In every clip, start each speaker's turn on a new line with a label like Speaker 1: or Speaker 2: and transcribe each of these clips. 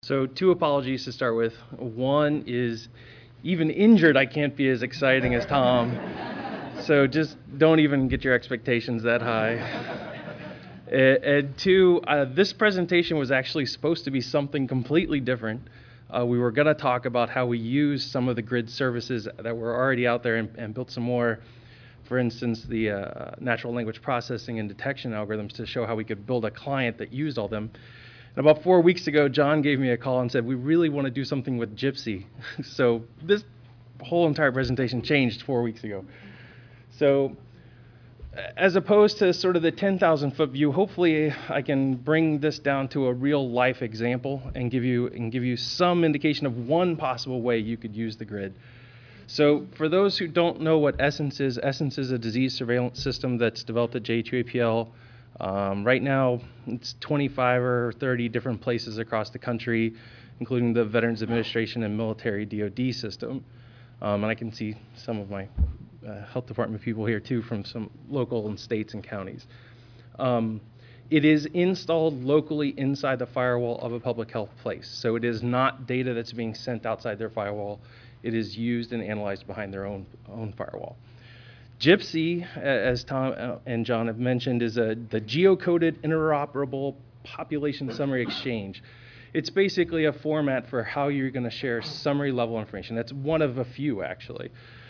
Speaker 1: So two apologies to start with. One is even injured, I can't be as exciting as Tom. So just don't even get your expectations that high. And two, this presentation was actually supposed to be something completely different. We were going to talk about how we use some of the grid services that were already out there and built some more. For instance, the natural language processing and detection algorithms to show how we could build a client that used all them. And about 4 weeks ago, John gave me a call and said, we really want to do something with Gypsy. So this whole entire presentation changed 4 weeks ago. So as opposed to sort of the 10,000-foot view, hopefully I can bring this down to a real life example and give you some indication of one possible way you could use the grid. So for those who don't know what Essence is a disease surveillance system that's developed at J2APL. Right now, it's 25 or 30 different places across the country, including the Veterans Administration and military DoD system. And I can see some of my health department people here too from some local and states and counties. It is installed locally inside the firewall of a public health place. So it is not data that's being sent outside their firewall. It is used and analyzed behind their own firewall. Gypsy, as Tom and John have mentioned, is the geocoded interoperable population summary exchange. It's basically a format for how you're going to share summary level information. That's one of a few, actually.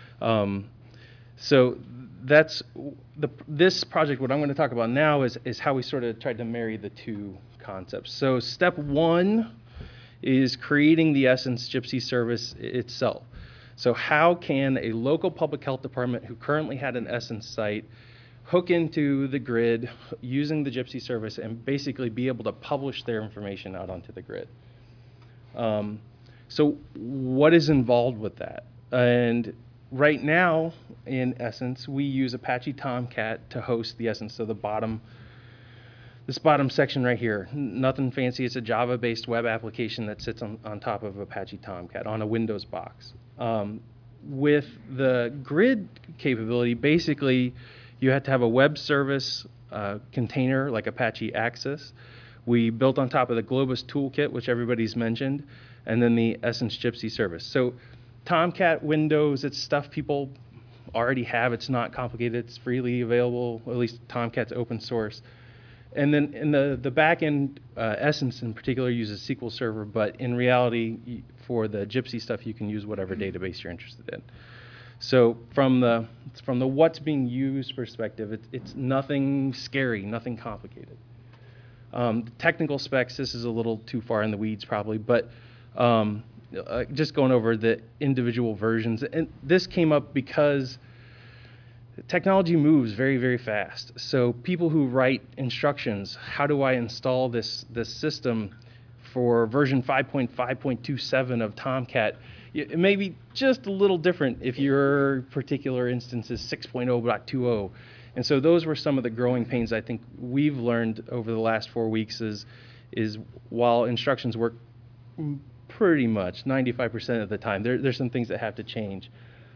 Speaker 1: So that's this project. What I'm going to talk about now is how we sort of tried to marry the two concepts. So step one is creating the Essence Gypsy service itself. So how can a local public health department who currently had an Essence site hook into the grid using the Gypsy service and basically be able to publish their information out onto the grid? So what is involved with that? And right now, in Essence, we use Apache Tomcat to host the Essence. So this bottom section right here, nothing fancy. It's a Java-based web application that sits on top of Apache Tomcat on a Windows box. With the grid capability, basically, you had to have a web service container like Apache Axis. We built on top of the Globus toolkit, which everybody's mentioned, and then the Essence Gypsy service. So Tomcat, Windows, it's stuff people already have. It's not complicated. It's freely available. At least Tomcat's open source. And then in the back end, Essence in particular uses SQL Server, but in reality, for the Gypsy stuff, you can use whatever database you're interested in. So from the what's being used perspective, it's nothing scary, nothing complicated. The technical specs, this is a little too far in the weeds probably, but just going over the individual versions. And this came up because technology moves very, very fast. So people who write instructions, how do I install this system for version 5.5.27 of Tomcat, it may be just a little different if your particular instance is 6.0.20. And so those were some of the growing pains I think we've learned over the last 4 weeks is while instructions work pretty much 95% of the time, there's some things that have to change.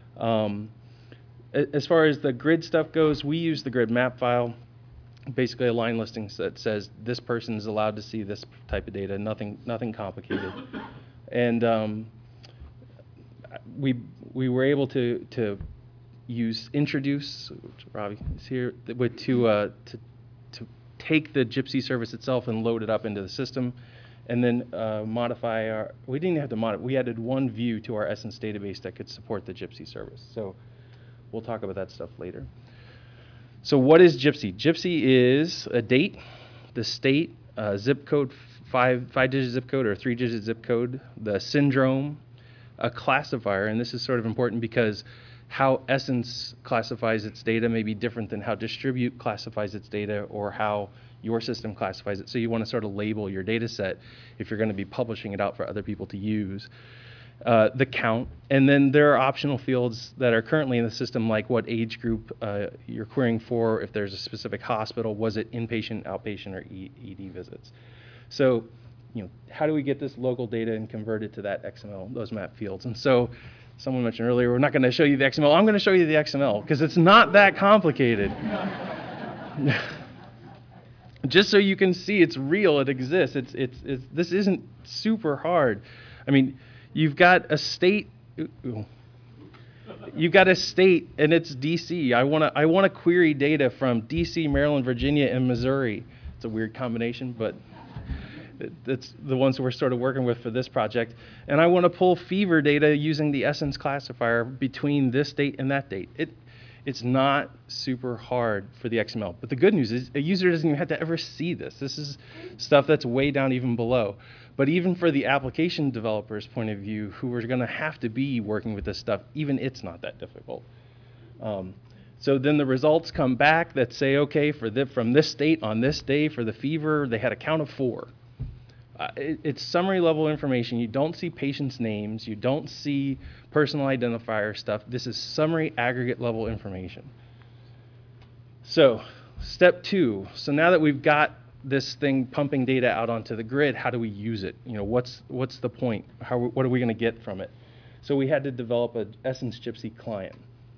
Speaker 1: As far as the grid stuff goes, we use the grid map file, basically a line listing that says this person is allowed to see this type of data, nothing complicated. And we were able to use introduce, which Robbie is here, to take the Gypsy service itself and load it up into the system, and then modify we didn't have to modify, we added one view to our Essence database that could support the Gypsy service. So we'll talk about that stuff later. So what is Gypsy? Gypsy is a date, the state, zip code, five-digit zip code or three-digit zip code, the syndrome, a classifier, and this is sort of important because how Essence classifies its data may be different than how Distribute classifies its data or how your system classifies it. So you want to sort of label your data set if you're going to be publishing it out for other people to use. The count, and then there are optional fields that are currently in the system, like what age group you're querying for, if there's a specific hospital, was it inpatient, outpatient, or ED visits. So, how do we get this local data and convert it to that XML, those map fields? And so, someone mentioned earlier, we're not going to show you the XML. I'm going to show you the XML because it's not that complicated. just so you can see it's real, it exists. This isn't super hard. I mean, you've got a state. You've got a state, and it's DC. I want to query data from DC, Maryland, Virginia, and Missouri. It's a weird combination, but that's the ones we're sort of working with for this project. And I want to pull fever data using the Essence classifier between this date and that date. It's not super hard for the XML. But the good news is a user doesn't even have to ever see this. This is stuff that's way down even below. But even for the application developer's point of view, who are going to have to be working with this stuff, even it's not that difficult. So then the results come back that say, okay, from this state on this day for the fever, they had a count of 4. It's summary level information. You don't see patients' names. You don't see personal identifier stuff. This is summary aggregate level information. So step 2. So now that we've got this thing pumping data out onto the grid, how do we use it? What's the point? What are we going to get from it? So we had to develop an Essence Gypsy client.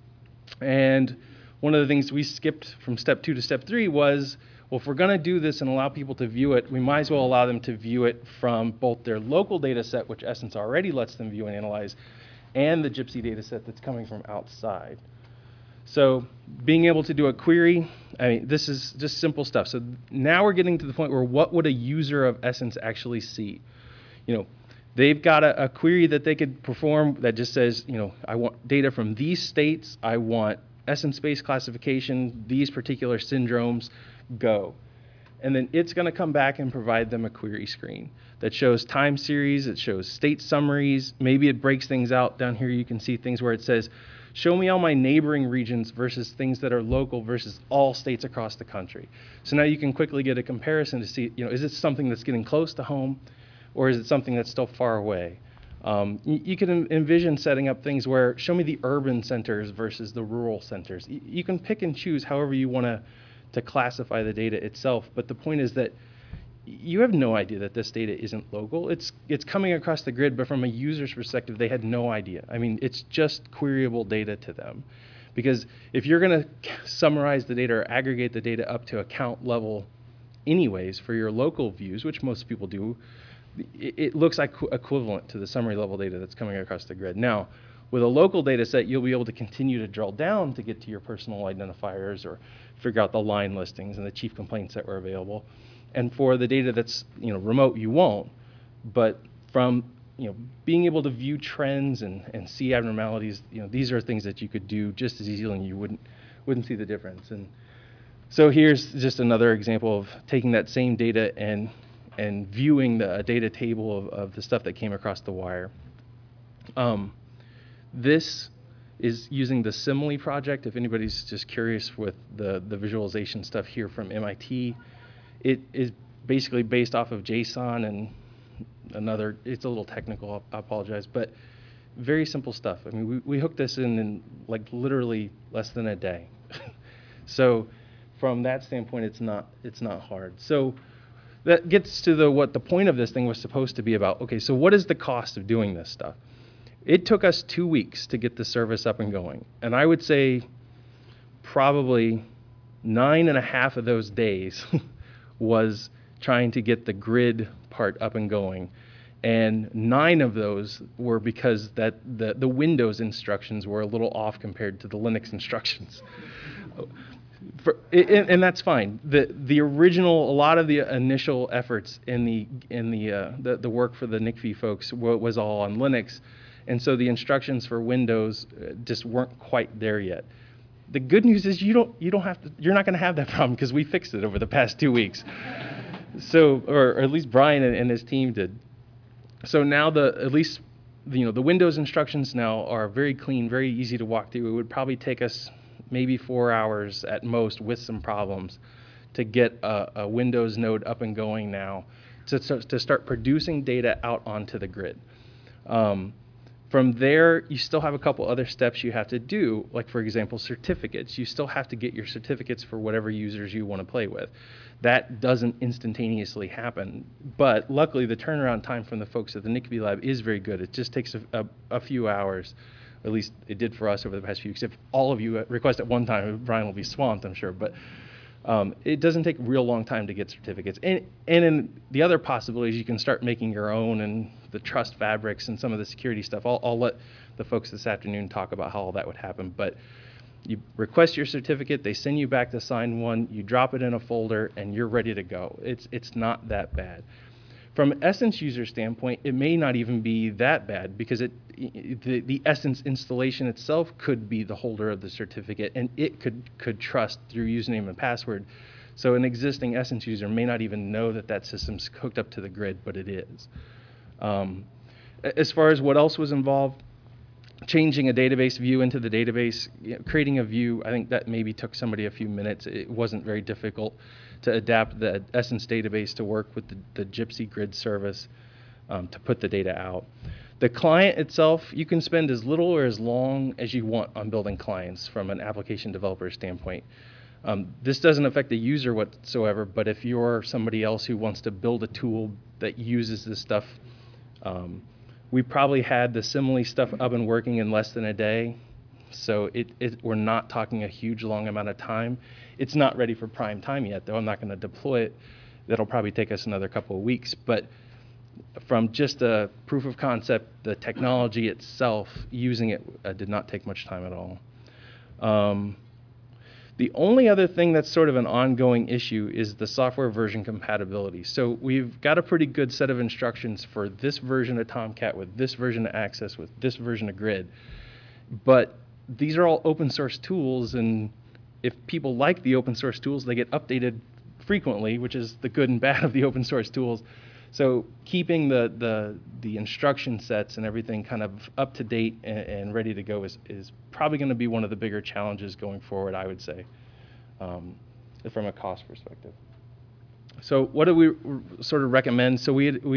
Speaker 1: And one of the things we skipped from step 2 to step 3 was, well, if we're going to do this and allow people to view it, we might as well allow them to view it from both their local data set, which Essence already lets them view and analyze, and the Gypsy data set that's coming from outside. So being able to do a query, I mean, this is just simple stuff. So now we're getting to the point where what would a user of Essence actually see? They've got a query that they could perform that just says, I want data from these states. I want Essence-based classification, these particular syndromes, go. And then it's going to come back and provide them a query screen that shows time series, it shows state summaries. Maybe it breaks things out. Down here you can see things where it says, show me all my neighboring regions versus things that are local versus all states across the country. So now you can quickly get a comparison to see, is it something that's getting close to home or is it something that's still far away? You can envision setting up things where show me the urban centers versus the rural centers. You can pick and choose however you want to classify the data itself, but the point is that you have no idea that this data isn't local. It's coming across the grid, but from a user's perspective, they had no idea. I mean, it's just queryable data to them. Because if you're going to summarize the data or aggregate the data up to account level anyways for your local views, which most people do, it looks like equivalent to the summary level data that's coming across the grid. Now, with a local data set, you'll be able to continue to drill down to get to your personal identifiers or figure out the line listings and the chief complaints that were available. And for the data that's remote, you won't. But from being able to view trends and see abnormalities, these are things that you could do just as easily, and you wouldn't see the difference. And so here's just another example of taking that same data and viewing the data table of the stuff that came across the wire. This is using the Simile project. If anybody's just curious with the visualization stuff here from MIT, it is basically based off of JSON and another, it's a little technical, I apologize, but very simple stuff. I mean, we hooked this in like literally less than a day. So from that standpoint, it's not hard. So that gets to what the point of this thing was supposed to be about. Okay, so what is the cost of doing this stuff? It took us 2 weeks to get the service up and going. And I would say probably 9.5 of those days was trying to get the grid part up and going. And 9 of those were because that the Windows instructions were a little off compared to the Linux instructions. And that's fine. The original, a lot of the initial efforts in the work for the NICV folks was all on Linux, and so the instructions for Windows just weren't quite there yet. The good news is you're not going to have that problem because we fixed it over the past 2 weeks. So, or at least Brian and his team did. So now the Windows instructions now are very clean, very easy to walk through. It would probably take us maybe 4 hours at most with some problems to get a Windows node up and going now to start producing data out onto the grid. From there, you still have a couple other steps you have to do, like, for example, certificates. You still have to get your certificates for whatever users you want to play with. That doesn't instantaneously happen, but luckily the turnaround time from the folks at the NICV lab is very good. It just takes a few hours. At least it did for us over the past few weeks. If all of you request at one time, Brian will be swamped, I'm sure. But It doesn't take a real long time to get certificates. And in the other possibilities, you can start making your own and the trust fabrics and some of the security stuff. I'll let the folks this afternoon talk about how all that would happen. But you request your certificate, they send you back the signed one, you drop it in a folder, and you're ready to go. It's not that bad. From an Essence user standpoint, it may not even be that bad because the Essence installation itself could be the holder of the certificate, and it could trust through username and password. So an existing Essence user may not even know that that system's hooked up to the grid, but it is. As far as what else was involved, changing a database view into the database, creating a view, I think that maybe took somebody a few minutes. It wasn't very difficult to adapt the Essence database to work with the Gypsy grid service to put the data out. The client itself, you can spend as little or as long as you want on building clients from an application developer standpoint. This doesn't affect the user whatsoever, but if you're somebody else who wants to build a tool that uses this stuff, we probably had the Simile stuff up and working in less than a day. So we're not talking a huge long amount of time. It's not ready for prime time yet, though. I'm not going to deploy it. That'll probably take us another couple of weeks. But from just a proof of concept, the technology itself, using it did not take much time at all. The only other thing that's sort of an ongoing issue is the software version compatibility. So we've got a pretty good set of instructions for this version of Tomcat with this version of Access with this version of Grid. But these are all open source tools, and if people like the open source tools, they get updated frequently, which is the good and bad of the open source tools. So keeping the instruction sets and everything kind of up to date and ready to go is probably going to be one of the bigger challenges going forward, I would say, from a cost perspective. So what do we sort of recommend? So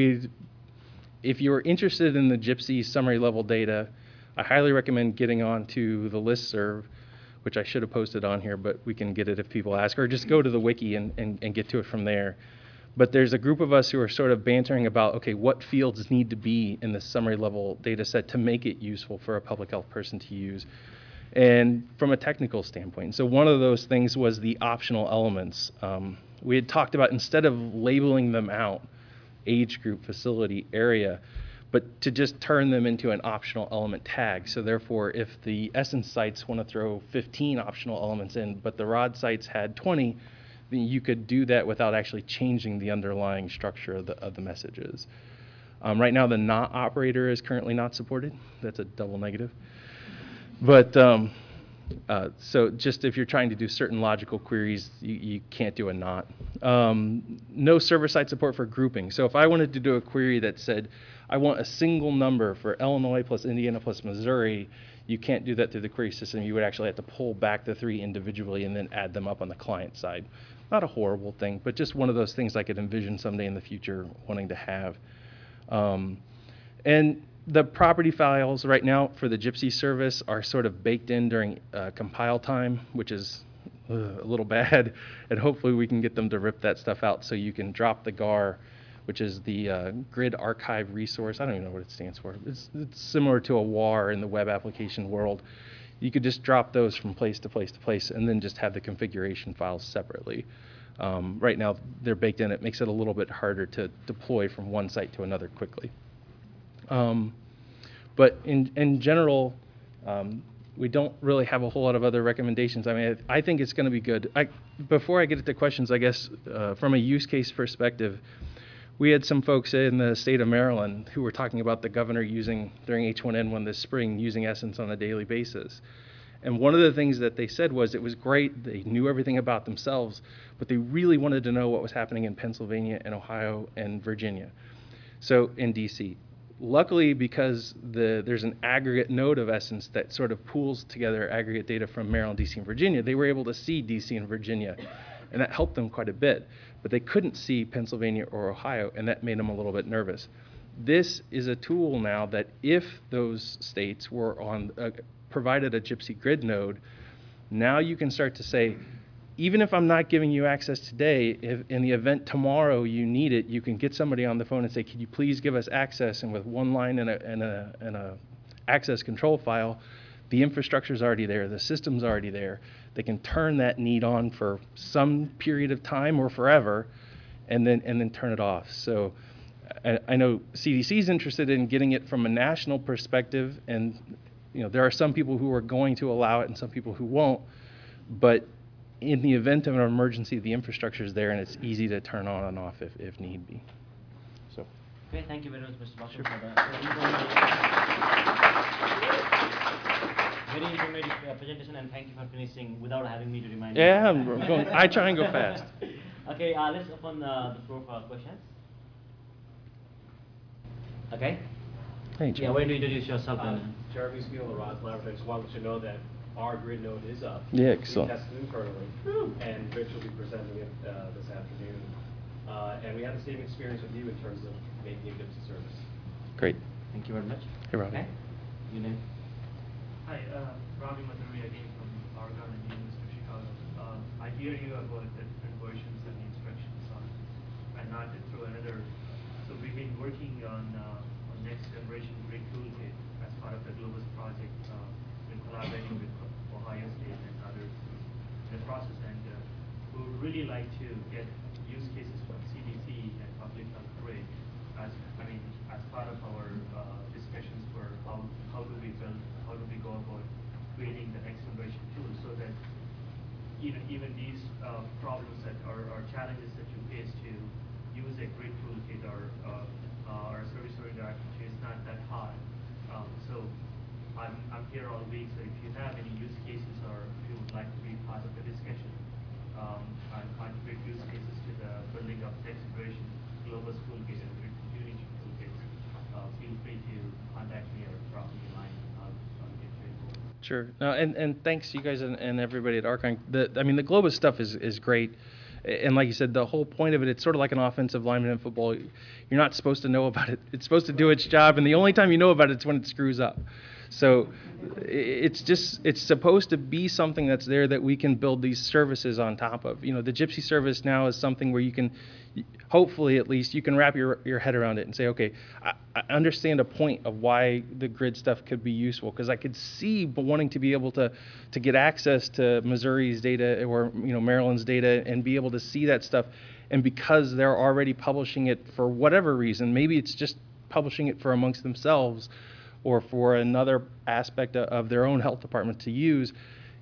Speaker 1: if you're interested in the Gypsy summary level data, I highly recommend getting onto the listserv, which I should have posted on here, but we can get it if people ask, or just go to the wiki and get to it from there. But there's a group of us who are sort of bantering about, okay, what fields need to be in the summary level data set to make it useful for a public health person to use, and from a technical standpoint. So one of those things was the optional elements. We had talked about, instead of labeling them out, age group, facility, area, but to just turn them into an optional element tag. So therefore, if the Essence sites want to throw 15 optional elements in, but the ROD sites had 20, then you could do that without actually changing the underlying structure of the messages. Right now, the not operator is currently not supported. That's a double negative. But so just if you're trying to do certain logical queries, you can't do a not. No server-side support for grouping. So if I wanted to do a query that said, I want a single number for Illinois plus Indiana plus Missouri, you can't do that through the query system. You would actually have to pull back the three individually and then add them up on the client side. Not a horrible thing, but just one of those things I could envision someday in the future wanting to have. And the property files right now for the Gypsy service are sort of baked in during compile time, which is a little bad. And hopefully we can get them to rip that stuff out so you can drop the GAR, which is the Grid Archive Resource. I don't even know what it stands for. It's similar to a WAR in the web application world. You could just drop those from place to place to place and then just have the configuration files separately. Right now they're baked in. It makes it a little bit harder to deploy from one site to another quickly. But in general, we don't really have a whole lot of other recommendations. I mean, I think it's going to be good. Before I get into questions, I guess from a use case perspective, we had some folks in the state of Maryland who were talking about the governor using, during H1N1 this spring, using Essence on a daily basis. And one of the things that they said was it was great, they knew everything about themselves, but they really wanted to know what was happening in Pennsylvania and Ohio and Virginia, so in DC. Luckily, because there's an aggregate node of Essence that sort of pools together aggregate data from Maryland, DC, and Virginia, they were able to see DC and Virginia, and that helped them quite a bit. But they couldn't see Pennsylvania or Ohio, and that made them a little bit nervous. This is a tool now that if those states were on provided a Gypsy grid node, now you can start to say, even if I'm not giving you access today, if in the event tomorrow you need it, you can get somebody on the phone and say, can you please give us access? And with one line and a access control file, The infrastructure is already there. The system's already there. They can turn that need on for some period of time or forever, and then turn it off. So I know CDC is interested in getting it from a national perspective, and there are some people who are going to allow it and some people who won't. But in the event of an emergency, the infrastructure is there, and it's easy to turn on and off if need be. So.
Speaker 2: Okay, thank you very much, Mr. Basu,
Speaker 1: Sure.
Speaker 2: for that very informative presentation, and thank you for finishing without having me to remind you.
Speaker 1: Yeah, I try and go fast.
Speaker 2: Okay, let's open the floor for questions. Okay.
Speaker 1: Hey,
Speaker 2: Yeah, why don't you introduce yourself?
Speaker 3: Jeremy Spiel of Rods Laboratories. Just wanted to know that our grid node is up.
Speaker 1: Yeah, excellent.
Speaker 3: We tested internally, and Rich will be presenting it this afternoon. And we had the same experience with you in terms of making a Gypsy service.
Speaker 1: Great.
Speaker 2: Thank you very much.
Speaker 1: Hey, Robbie.
Speaker 2: Okay. You name?
Speaker 4: Hi, Ravi Mathuri again from Oregon and University of Chicago. I hear you about the different versions and the instructions and not through another. So we've been working on next generation grid toolkit as part of the Globus project, in collaborating with Ohio State and others in the process. And we would really like to get use cases from CDC and public health grid as part of our discussions for how do we go about creating the next generation tool, so that even these problems that are challenges that you face to use a grid toolkit or a service oriented architecture is not that hard. So I'm here all week, so if you have any use cases or if you would like to be part of the discussion and contribute use cases to the building of next generation global toolkit and grid community toolkits, feel free to contact me or drop me a line. I'll get you involved.
Speaker 1: Sure. No, and thanks you guys and everybody at Archon. The Globus stuff is great. And like you said, the whole point of it, it's sort of like an offensive lineman in football. You're not supposed to know about it. It's supposed to do its job, and the only time you know about it is when it screws up. So it's supposed to be something that's there that we can build these services on top of. The Gypsy service now is something where you can, hopefully at least, you can wrap your head around it and say, okay, I understand a point of why the grid stuff could be useful, because I could see wanting to be able to get access to Missouri's data or Maryland's data and be able to see that stuff. And because they're already publishing it for whatever reason, maybe it's just publishing it for amongst themselves or for another aspect of their own health department to use,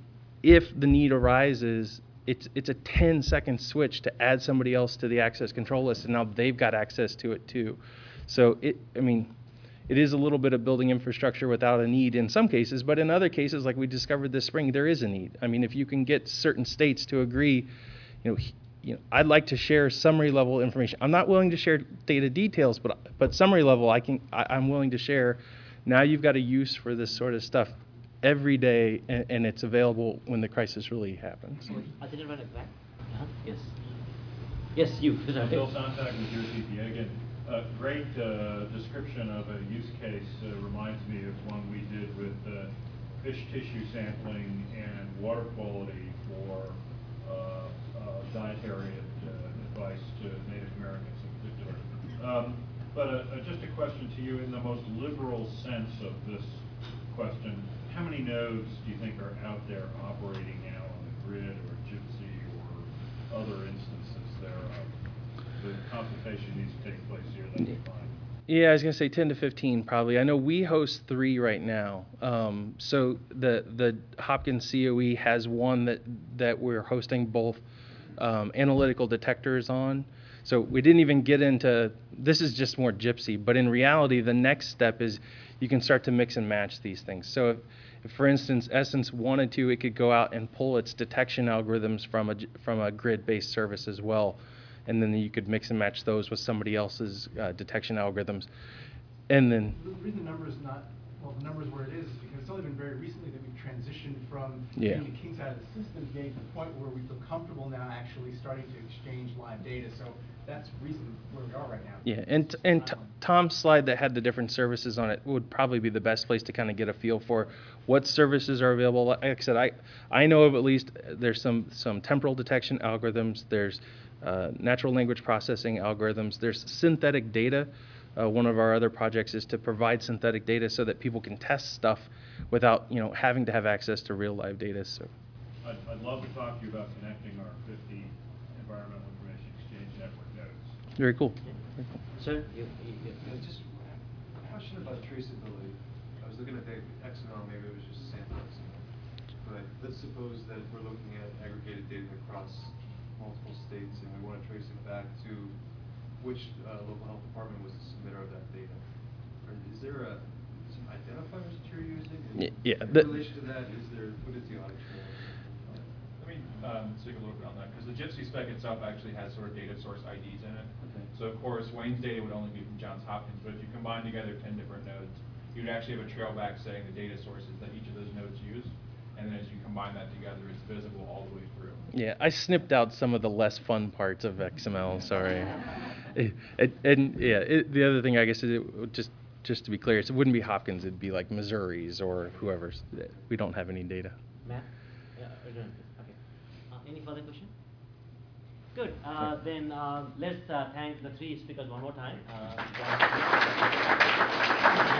Speaker 1: if the need arises, it's a 10-second switch to add somebody else to the access control list, and now they've got access to it too. So it is a little bit of building infrastructure without a need in some cases, but in other cases, like we discovered this spring, there is a need. if you can get certain states to agree, I'd like to share summary level information. I'm not willing to share data details, but summary level I'm willing to share. Now you've got a use for this sort of stuff every day, and it's available when the crisis really happens.
Speaker 2: I didn't run it back. Yes. Yes, you.
Speaker 5: Bill Sontag with your CPA again. Great description of a use case. Reminds me of one we did with fish tissue sampling and water quality for dietary advice to Native Americans in particular. But just a question to you, in the most liberal sense of this question, how many nodes do you think are out there operating now on the grid or Gypsy or other instances thereof? The consultation needs to take place here, that'd be fine.
Speaker 1: Yeah, I was going to say 10 to 15 probably. I know we host 3 right now. So the Hopkins COE has one that we're hosting both analytical detectors on. So we didn't even get into, this is just more Gypsy, but in reality, the next step is you can start to mix and match these things. So if for instance, Essence wanted to, it could go out and pull its detection algorithms from a grid-based service as well. And then you could mix and match those with somebody else's detection algorithms. And then
Speaker 6: The reason the number is not, well, the number is where it is because it's only been very recently that we've transitioned from being the king side of the system, getting to the point where we feel comfortable now actually starting to exchange live data. So that's the reason where we are right now.
Speaker 1: Yeah, and Tom's slide that had the different services on it would probably be the best place to kind of get a feel for what services are available. Like I said, I know of at least there's some temporal detection algorithms, there's natural language processing algorithms, there's synthetic data One of our other projects is to provide synthetic data so that people can test stuff without, having to have access to real live data. So,
Speaker 5: I'd love to talk to you about connecting our 50 environmental information exchange network nodes.
Speaker 1: very cool.
Speaker 2: Sir,
Speaker 7: Just a question about traceability. I was looking at the XML, maybe it was just sample XML. But let's suppose that we're looking at aggregated data across multiple states and we want to trace it back to which local health department was the submitter of that data. Is there some identifiers that you're using? And
Speaker 1: Yeah,
Speaker 7: in
Speaker 1: the-
Speaker 7: relation to that, what is the audit trail?
Speaker 8: Let me speak a little bit on that, because the GIPSy spec itself actually has sort of data source IDs in it.
Speaker 7: Okay.
Speaker 8: So of course, Wayne's data would only be from Johns Hopkins, but if you combine together 10 different nodes, you'd actually have a trail back saying the data sources that each of those nodes use, and then as you combine that together, it's visible all the way through.
Speaker 1: Yeah, I snipped out some of the less fun parts of XML. Sorry. The other thing I guess is just to be clear, it wouldn't be Hopkins. It'd be like Missouri's or whoever's. We don't have any data.
Speaker 2: Matt? Yeah, okay. Any further question? Good. Then let's thank the three speakers one more time.